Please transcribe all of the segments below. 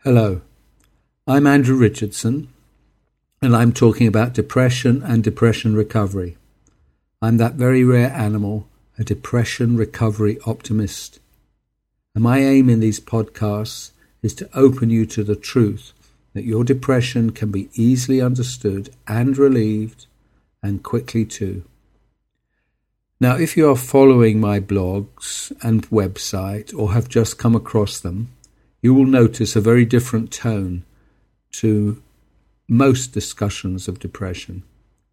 Hello, I'm Andrew Richardson, and I'm talking about depression and depression recovery. I'm that very rare animal, a depression recovery optimist. And my aim in these podcasts is to open you to the truth that your depression can be easily understood and relieved, and quickly too. Now, if you are following my blogs and website or have just come across them, you will notice a very different tone to most discussions of depression.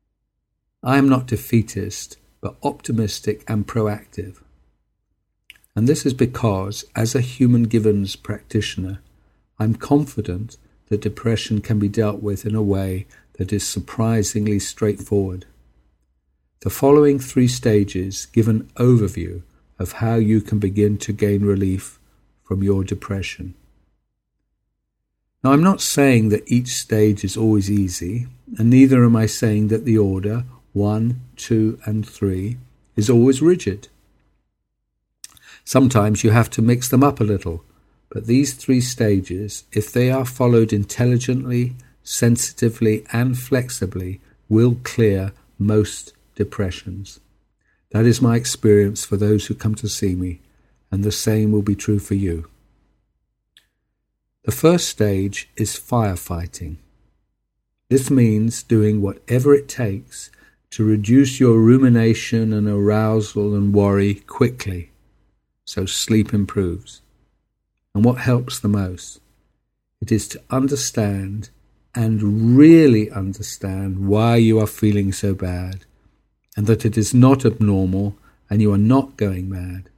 I am not defeatist, but optimistic and proactive. And this is because, as a human givens practitioner, I'm confident that depression can be dealt with in a way that is surprisingly straightforward. The following 3 stages give an overview of how you can begin to gain relief from your depression. Now, I'm not saying that each stage is always easy, and neither am I saying that the order 1, 2, and 3 is always rigid. Sometimes you have to mix them up a little, but these 3 stages, if they are followed intelligently, sensitively, and flexibly, will clear most depressions. That is my experience for those who come to see me, and the same will be true for you. The first stage is firefighting. This means doing whatever it takes to reduce your rumination and arousal and worry quickly, so sleep improves. And what helps the most? It is to understand and really understand why you are feeling so bad, and that it is not abnormal and you are not going mad.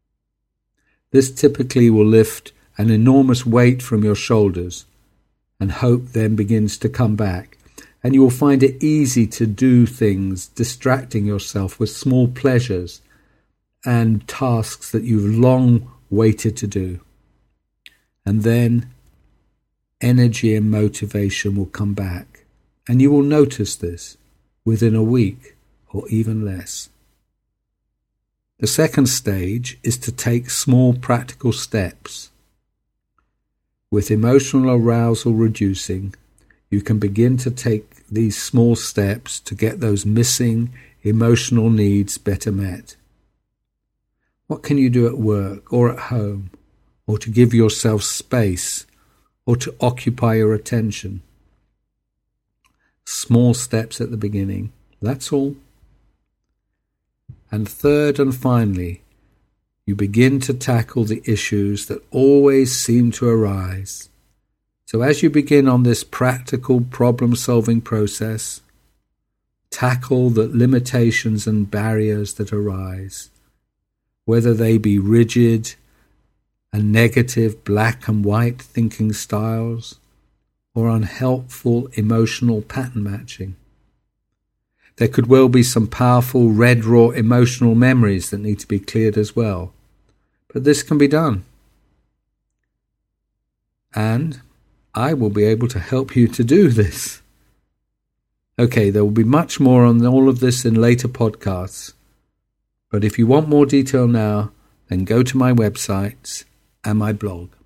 This typically will lift an enormous weight from your shoulders, and hope then begins to come back, and you will find it easy to do things, distracting yourself with small pleasures and tasks that you've long waited to do. And then energy and motivation will come back, and you will notice this within a week or even less. The second stage is to take small practical steps. With emotional arousal reducing, you can begin to take these small steps to get those missing emotional needs better met. What can you do at work or at home, or to give yourself space, or to occupy your attention? Small steps at the beginning, that's all. And third and finally, you begin to tackle the issues that always seem to arise. So as you begin on this practical problem-solving process, tackle the limitations and barriers that arise, whether they be rigid and negative black and white thinking styles, or unhelpful emotional pattern matching. There could well be some powerful red raw emotional memories that need to be cleared as well. But this can be done. And I will be able to help you to do this. Okay, there will be much more on all of this in later podcasts. But if you want more detail now, then go to my websites and my blog.